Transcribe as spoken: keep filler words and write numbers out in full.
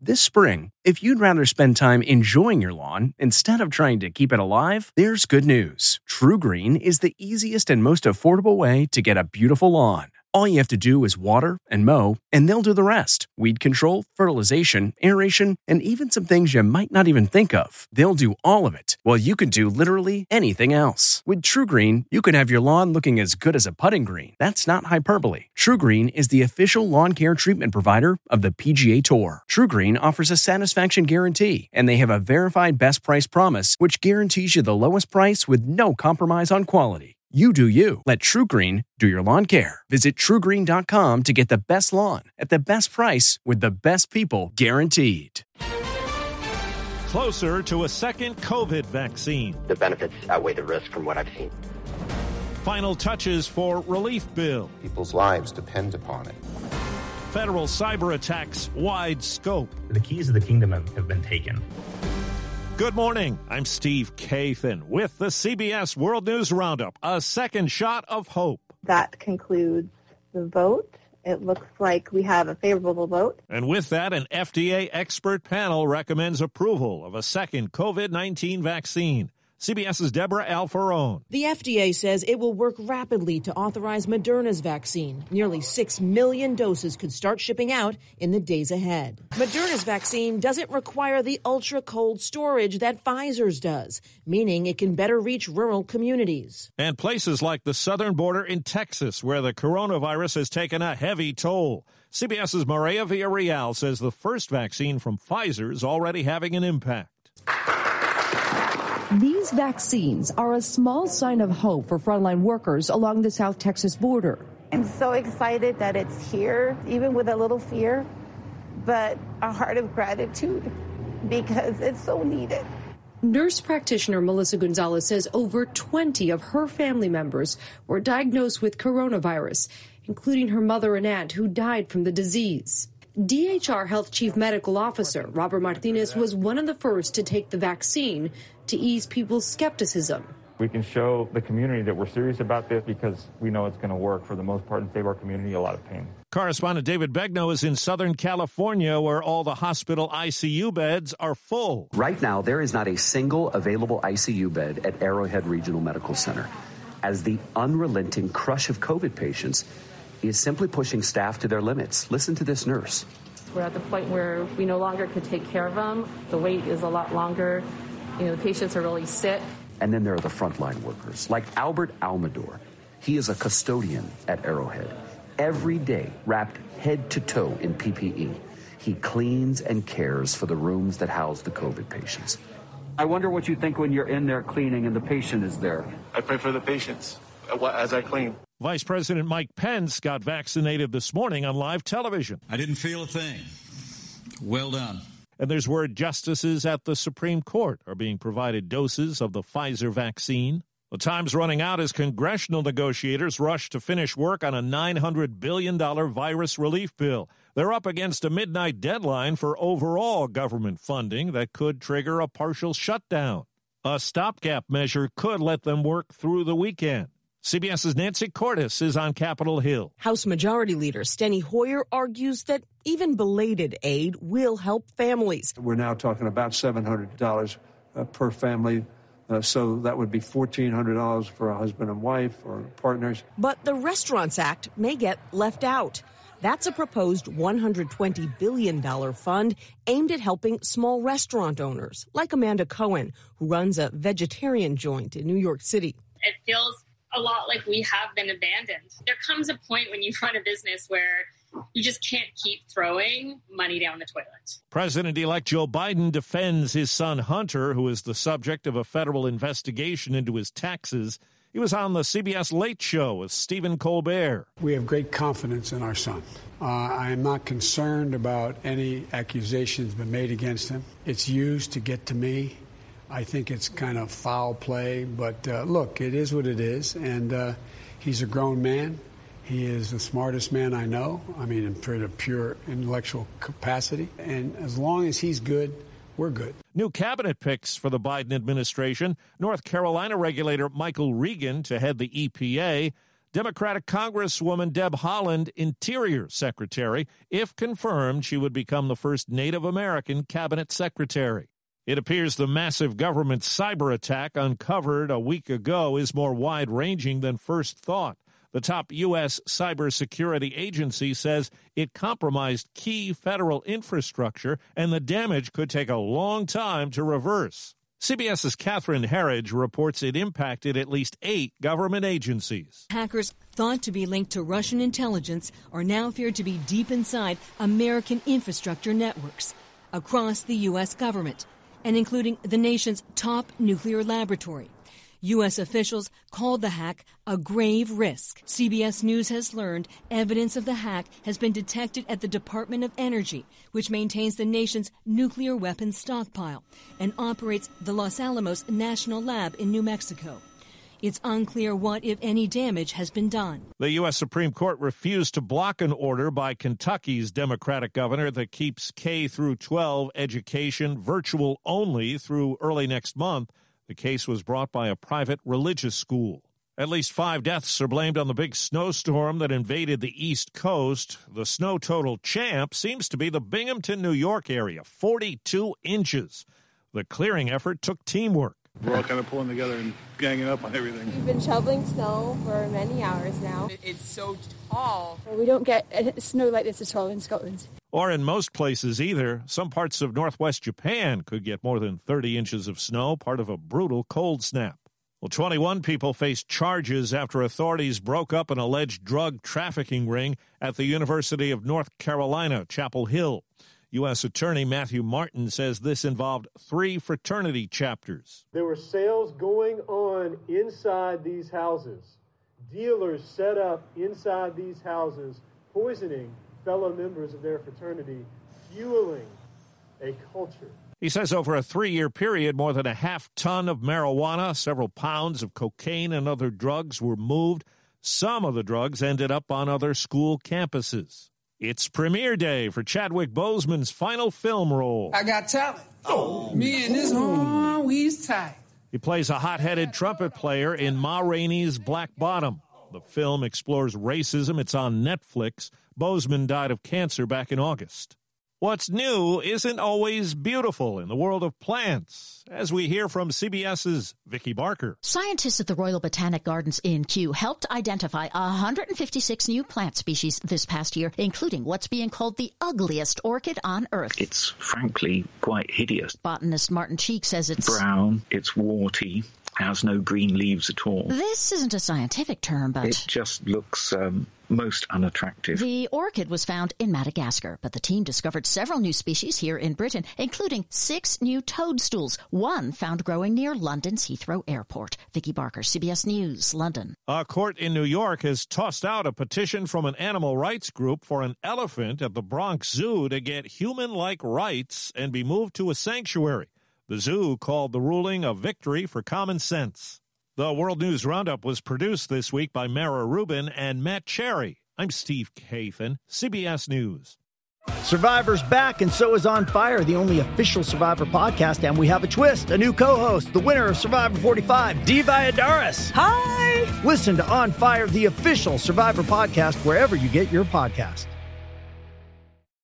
This spring, if you'd rather spend time enjoying your lawn instead of trying to keep it alive, there's good news. TruGreen is the easiest and most affordable way to get a beautiful lawn. All you have to do is water and mow, and they'll do the rest. Weed control, fertilization, aeration, and even some things you might not even think of. They'll do all of it, while you can do literally anything else. With TruGreen, you can have your lawn looking as good as a putting green. That's not hyperbole. TruGreen is the official lawn care treatment provider of the P G A Tour. TruGreen offers a satisfaction guarantee, and they have a verified best price promise, which guarantees you the lowest price with no compromise on quality. You do you. Let TruGreen do your lawn care. Visit True Green dot com to get the best lawn at the best price with the best people guaranteed. Closer to a second COVID vaccine. The benefits outweigh the risk from what I've seen. Final touches for relief bill. People's lives depend upon it. Federal cyber attacks wide scope. The keys of the kingdom have, have been taken. Good morning. I'm Steve Kathan with the C B S World News Roundup, a second shot of hope. That concludes the vote. It looks like we have a favorable vote. And with that, an F D A expert panel recommends approval of a second COVID nineteen vaccine. CBS's Deborah Alfarone. The F D A says it will work rapidly to authorize Moderna's vaccine. Nearly six million doses could start shipping out in the days ahead. Moderna's vaccine doesn't require the ultra-cold storage that Pfizer's does, meaning it can better reach rural communities. And places like the southern border in Texas, where the coronavirus has taken a heavy toll. CBS's Maria Villarreal says the first vaccine from Pfizer is already having an impact. These vaccines are a small sign of hope for frontline workers along the South Texas border. I'm so excited that it's here, even with a little fear, but a heart of gratitude because it's so needed. Nurse practitioner Melissa Gonzalez says over twenty of her family members were diagnosed with coronavirus, including her mother and aunt who died from the disease. D H R Health Chief Medical Officer Robert Martinez was one of the first to take the vaccine to ease people's skepticism. We can show the community that we're serious about this because we know it's going to work for the most part and save our community a lot of pain. Correspondent David Begnaud is in Southern California, where all the hospital I C U beds are full. Right now, there is not a single available I C U bed at Arrowhead Regional Medical Center, as the unrelenting crush of COVID patients is simply pushing staff to their limits. Listen to this nurse. We're at the point where we no longer could take care of them. The wait is a lot longer. You know, the patients are really sick. And then there are the frontline workers, like Albert Almador. He is a custodian at Arrowhead. Every day, wrapped head to toe in P P E, he cleans and cares for the rooms that house the COVID patients. I wonder what you think when you're in there cleaning and the patient is there. I pray for the patients as I clean. Vice President Mike Pence got vaccinated this morning on live television. I didn't feel a thing. Well done. And there's word justices at the Supreme Court are being provided doses of the Pfizer vaccine. The time's running out as congressional negotiators rush to finish work on a nine hundred billion dollars virus relief bill. They're up against a midnight deadline for overall government funding that could trigger a partial shutdown. A stopgap measure could let them work through the weekend. CBS's Nancy Cordes is on Capitol Hill. House Majority Leader Steny Hoyer argues that even belated aid will help families. We're now talking about seven hundred dollars uh, per family, uh, so that would be fourteen hundred dollars for a husband and wife or partners. But the Restaurants Act may get left out. That's a proposed one hundred twenty billion dollars fund aimed at helping small restaurant owners, like Amanda Cohen, who runs a vegetarian joint in New York City. It feels a lot like we have been abandoned. There comes a point when you run a business where you just can't keep throwing money down the toilet. President-elect Joe Biden defends his son Hunter, who is the subject of a federal investigation into his taxes. He was on the C B S Late Show with Stephen Colbert. We have great confidence in our son. Uh, I am not concerned about any accusations been made against him. It's used to get to me. I think it's kind of foul play, but uh, look, it is what it is, and uh, he's a grown man. He is the smartest man I know. I mean, in pretty pure intellectual capacity, and as long as he's good, we're good. New cabinet picks for the Biden administration. North Carolina regulator Michael Regan to head the E P A. Democratic Congresswoman Deb Haaland, Interior Secretary. If confirmed, she would become the first Native American cabinet secretary. It appears the massive government cyber attack uncovered a week ago is more wide-ranging than first thought. The top U S cybersecurity agency says it compromised key federal infrastructure, and the damage could take a long time to reverse. CBS's Catherine Herridge reports it impacted at least eight government agencies. Hackers thought to be linked to Russian intelligence are now feared to be deep inside American infrastructure networks across the U S government, and including the nation's top nuclear laboratory. U S officials called the hack a grave risk. C B S News has learned evidence of the hack has been detected at the Department of Energy, which maintains the nation's nuclear weapons stockpile and operates the Los Alamos National Lab in New Mexico. It's unclear what, if any, damage has been done. The U S Supreme Court refused to block an order by Kentucky's Democratic governor that keeps K through twelve education virtual only through early next month. The case was brought by a private religious school. At least five deaths are blamed on the big snowstorm that invaded the East Coast. The snow total champ seems to be the Binghamton, New York area, forty-two inches. The clearing effort took teamwork. We're all kind of pulling together and ganging up on everything. We've been shoveling snow for many hours now. It's so tall. We don't get snow like this at all in Scotland. Or in most places either. Some parts of northwest Japan could get more than thirty inches of snow, part of a brutal cold snap. Well, twenty-one people faced charges after authorities broke up an alleged drug trafficking ring at the University of North Carolina, Chapel Hill. U S Attorney Matthew Martin says this involved three fraternity chapters. There were sales going on inside these houses. Dealers set up inside these houses, poisoning fellow members of their fraternity, fueling a culture. He says over a three-year period, more than a half ton of marijuana, several pounds of cocaine, and other drugs were moved. Some of the drugs ended up on other school campuses. It's premiere day for Chadwick Boseman's final film role. I got talent. Oh, me and this oh, we's tight. He plays a hot-headed trumpet player in Ma Rainey's Black Bottom. The film explores racism. It's on Netflix. Boseman died of cancer back in August. What's new isn't always beautiful in the world of plants, as we hear from CBS's Vicki Barker. Scientists at the Royal Botanic Gardens in Kew helped identify one hundred fifty-six new plant species this past year, including what's being called the ugliest orchid on Earth. It's frankly quite hideous. Botanist Martin Cheek says it's brown, it's warty, has no green leaves at all. This isn't a scientific term, but it just looks um, most unattractive. The orchid was found in Madagascar, but the team discovered several new species here in Britain, including six new toadstools, one found growing near London's Heathrow Airport. Vicki Barker, C B S News, London. A court in New York has tossed out a petition from an animal rights group for an elephant at the Bronx Zoo to get human-like rights and be moved to a sanctuary. The zoo called the ruling a victory for common sense. The World News Roundup was produced this week by Mara Rubin and Matt Cherry. I'm Steve Kathan, C B S News. Survivor's back, and so is On Fire, the only official Survivor podcast, and we have a twist, a new co-host, the winner of Survivor forty-five, Dee Valladares. Hi! Listen to On Fire, the official Survivor podcast, wherever you get your podcast.